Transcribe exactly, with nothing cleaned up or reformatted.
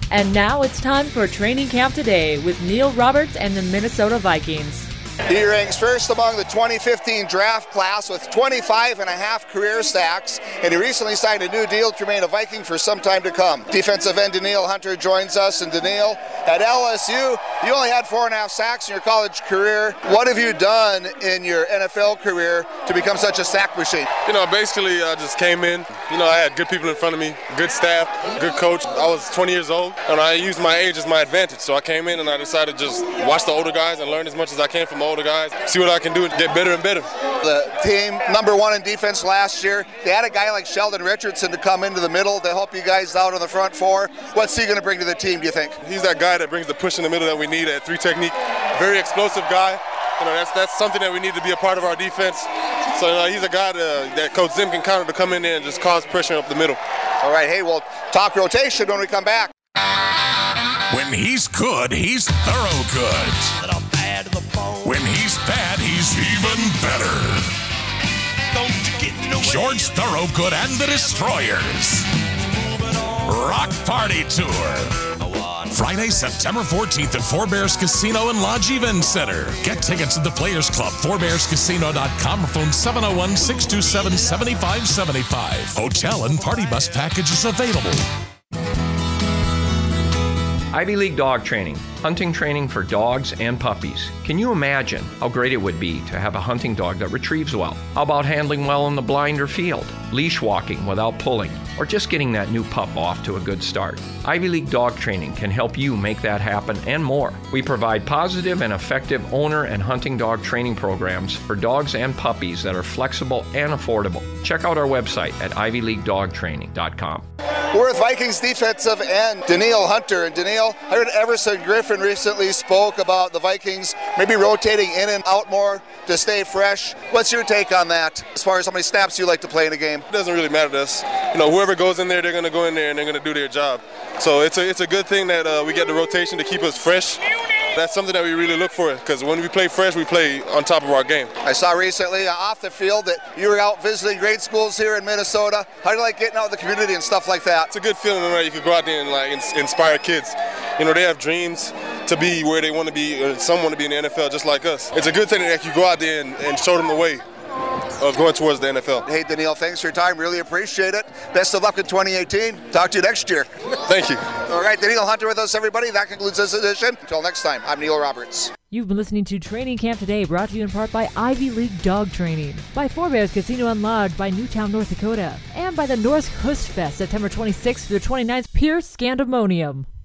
And now it's time for Training Camp Today with Neil Roberts and the Minnesota Vikings. He ranks first among the twenty fifteen draft class with twenty-five and a half career sacks, and he recently signed a new deal to remain a Viking for some time to come. Defensive end Danielle Hunter joins us, and Danielle, at L S U, you only had four and a half sacks in your college career. What have you done in your N F L career to become such a sack machine? You know, basically I just came in. You know, I had good people in front of me, good staff, good coach. I was twenty years old, and I used my age as my advantage. So I came in and I decided to just watch the older guys and learn as much as I can from the older guys, see what I can do and get better and better. The team number one in defense last year, they had a guy like Sheldon Richardson to come into the middle to help you guys out on the front four. What's he going to bring to the team, do you think? He's that guy that brings the push in the middle that we need at three technique. Very explosive guy. You know, that's that's something that we need to be a part of our defense. So you know, he's a guy to, that Coach Zim can count on to come in there and just cause pressure up the middle. All right, hey, we'll talk rotation when we come back. When he's good, he's thorough good. When he's bad, he's even better. George Thorogood and the Destroyers. Rock Party Tour. Friday, September fourteenth at Four Bears Casino and Lodge Event Center. Get tickets at the Players Club, four bears casino dot com, or phone seven oh one, six two seven, seven five seven five. Hotel and party bus packages available. Ivy League Dog Training, hunting training for dogs and puppies. Can you imagine how great it would be to have a hunting dog that retrieves well? How about handling well in the blind or field, leash walking without pulling, or just getting that new pup off to a good start? Ivy League Dog Training can help you make that happen and more. We provide positive and effective owner and hunting dog training programs for dogs and puppies that are flexible and affordable. Check out our website at ivy league dog training dot com. We're with Vikings defensive end Danielle Hunter. And Danielle, I heard Everson Griffin recently spoke about the Vikings maybe rotating in and out more to stay fresh. What's your take on that as far as how many snaps you like to play in a game? It doesn't really matter to us. You know, whoever goes in there, they're going to go in there and they're going to do their job. So it's a, it's a good thing that uh, we get the rotation to keep us fresh. That's something that we really look for, because when we play fresh, we play on top of our game. I saw recently uh, off the field that you were out visiting grade schools here in Minnesota. How do you like getting out in the community and stuff like that? It's a good feeling when you could go out there and like ins- inspire kids. You know, they have dreams to be where they want to be, or some want to be in the N F L just like us. It's a good thing that you go out there and, and show them the way of going towards the N F L. Hey, Danielle, thanks for your time. Really appreciate it. Best of luck in twenty eighteen. Talk to you next year. Thank you. All right, Danielle Hunter with us, everybody. That concludes this edition. Until next time, I'm Neil Roberts. You've been listening to Training Camp Today, brought to you in part by Ivy League Dog Training, by Four Bears Casino and Lodge by Newtown, North Dakota, and by the North Hust Fest, September twenty-sixth through the twenty-ninth, Pierce Scandemonium.